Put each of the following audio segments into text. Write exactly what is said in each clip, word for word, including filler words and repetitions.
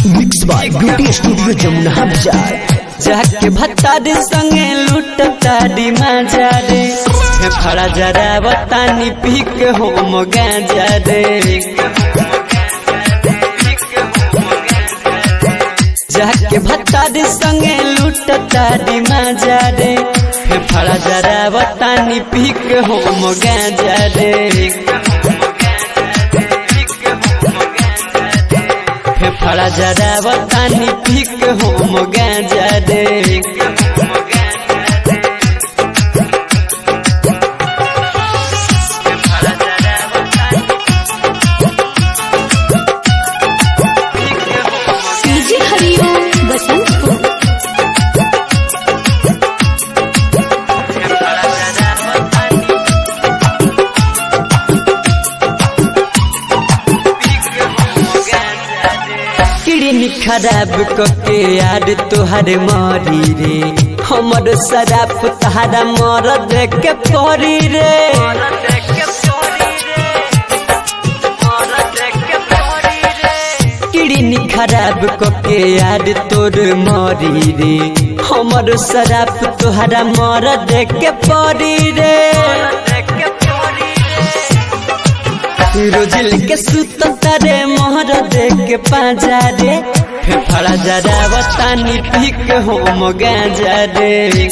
Mix by beauty studio Jamuna Bazar. जाके भत्तारी संगे लुटता D माजा रे फड़ा जरा बतानी पी के हो गांजा रे। जाके भत्तारी संगे लुटता डी माजा रे फड़ा जरा बतानी पी के हो गांजा रे। फड़ा जरा बतानी पी के हो गांजा रे। डीजे हरिओम बसंतपुर। किडनी खराब कके यार तुहार मरी रे हमर शराब तहारा मर देख के परी रे। किडनी खराब कके यार तोर मरी रे हमर शराब तुहारा मर देख के परी रे। रोजिल के सुतता रे मोहर देख के पाजा रे फड़ा जरा बतानी पी के हो गांजा रे।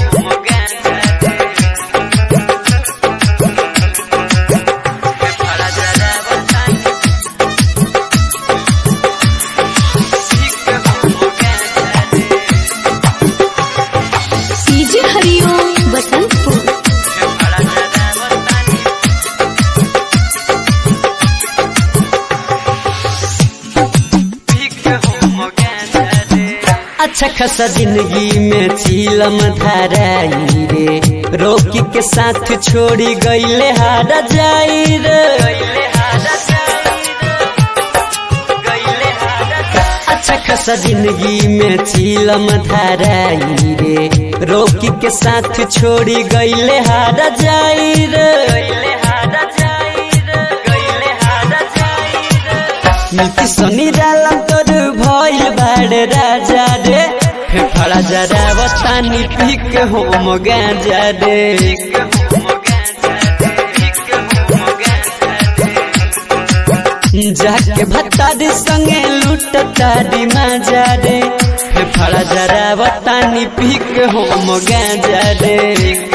डीजे हरिओम बसंतपुर। अच्छा खासा जिंदगी में चीलम धराई रे रोकी के साथ छोड़ी गईले हारा जाई रे। अच्छा खासा जिंदगी में चीलम धराई रे रोकी के साथ छोड़ी गईले हारा जाई रे। मिलती सोनी डाला तोर भइल बाड़े राजा रे फड़ा जरा बतानी पी के हो गांजा रे। जाके भत्तारी संगे लुटता डी माजा रे फड़ा जरा बतानी पी के हो गांजा रे।